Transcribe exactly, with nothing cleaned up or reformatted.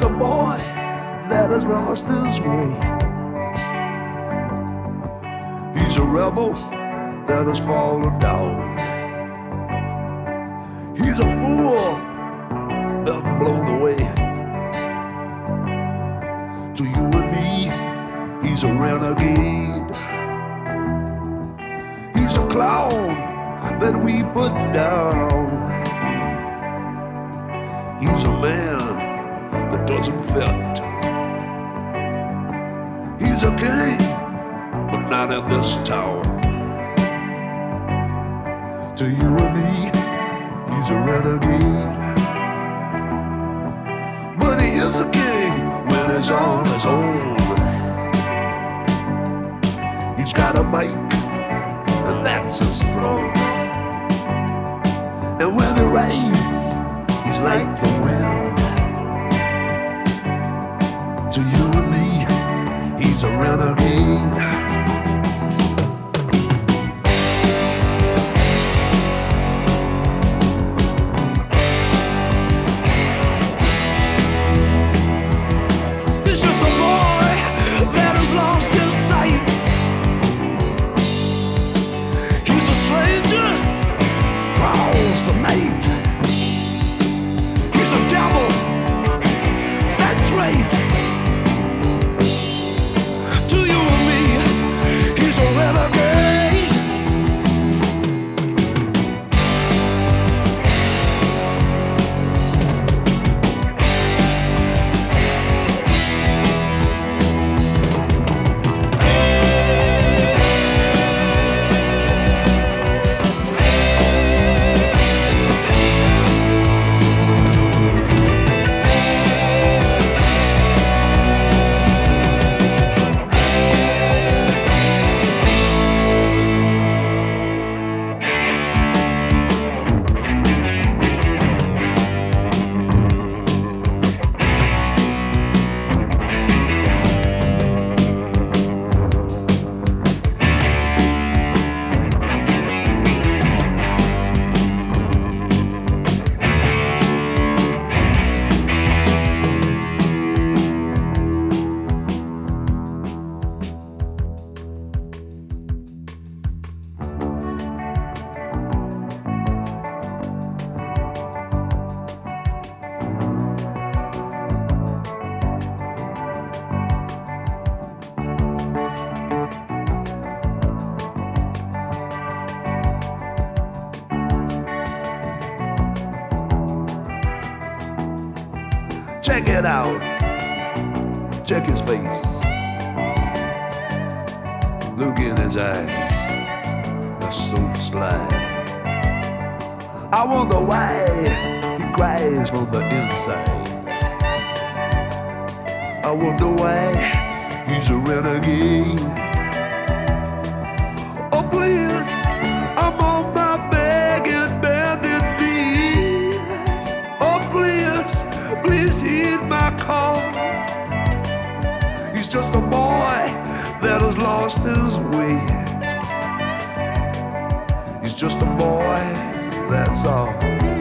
just a boy that has lost his way. He's a rebel that has fallen down. He's a fool that blown away. To you and me, he's a renegade. He's a clown that we put down. He's a man that doesn't fit. He's a king, but not in this town. To you and me, he's a renegade. But he is a king when he's on his own. He's got a mic, and that's his throne. And when he reigns, he's like the wind. To you and me, he's a renegade. He's just a boy that has lost his sights. He's a stranger, prowls the night. He's a devil, that's right. To you and me, he's a renegade. Check it out. Check his face. Look in his eyes. They're so sly. I wonder why he cries from the inside. I wonder why he's a renegade. Oh please, I'm on my begging, bended knees. Oh please, please heed my call. He's just a boy that has lost his way. He's just a boy, that's all.